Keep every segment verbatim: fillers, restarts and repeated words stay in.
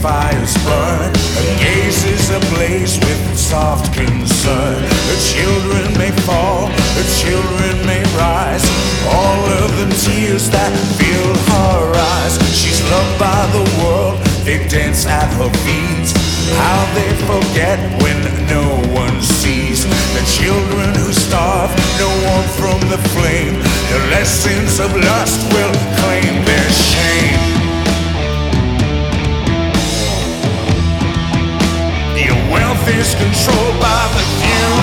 fires burn, her gaze is ablaze with soft concern. Her children may fall, her children may rise, all of the tears that fill her eyes. She's loved by the world, they dance at her feet. How they forget when no one sees. The children who starve, no warmth from the flame. The lessons of lust will claim their shame. Your wealth is controlled by the few.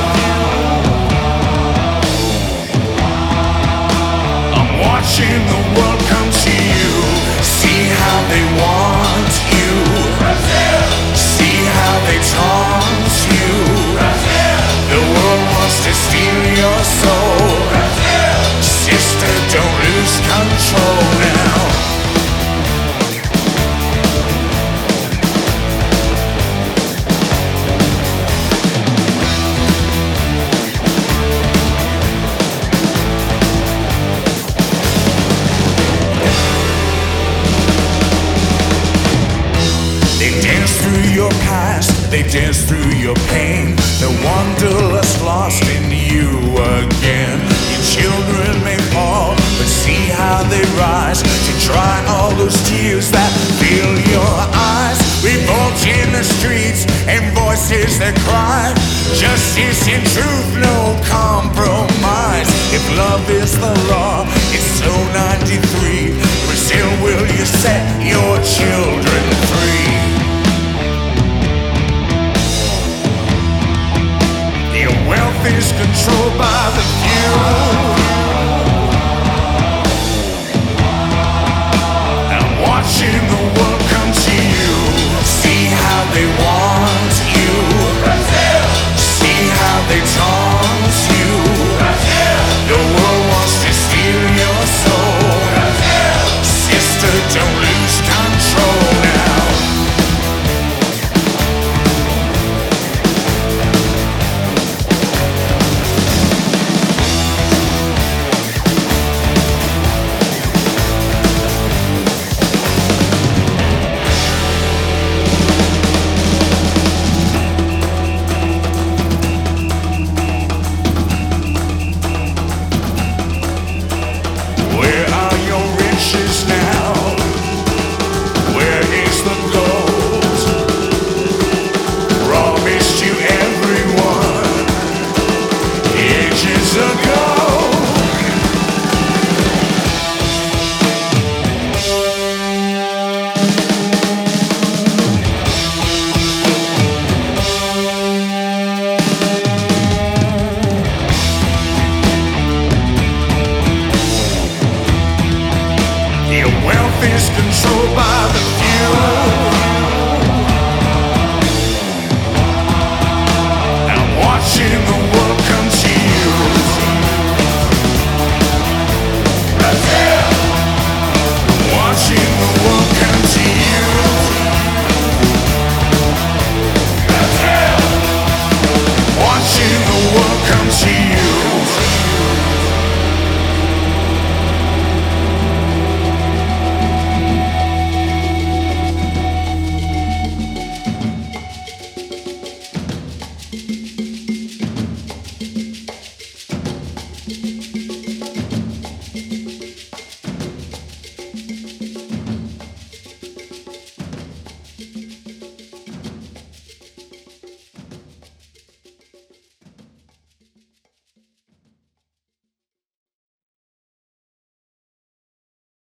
I'm watching the world come to you. See how they want you. See how they taunt you. The world wants to steal your soul. Sister, don't lose control now. They dance through your past, they dance through your pain. The wanderlust lost in you again. Your children may fall, but see how they rise to dry all those tears that fill your eyes. Revolt in the streets and voices that cry. Justice and truth, no compromise. If love is the law, it's so ninety-three. Brazil, will you set your children free? Your wealth is controlled by the few. I'm watching the world come to you. See how they want you. See how they taunt you. The world wants to steal your soul. Sister, don't lose control now. Your wealth is controlled by the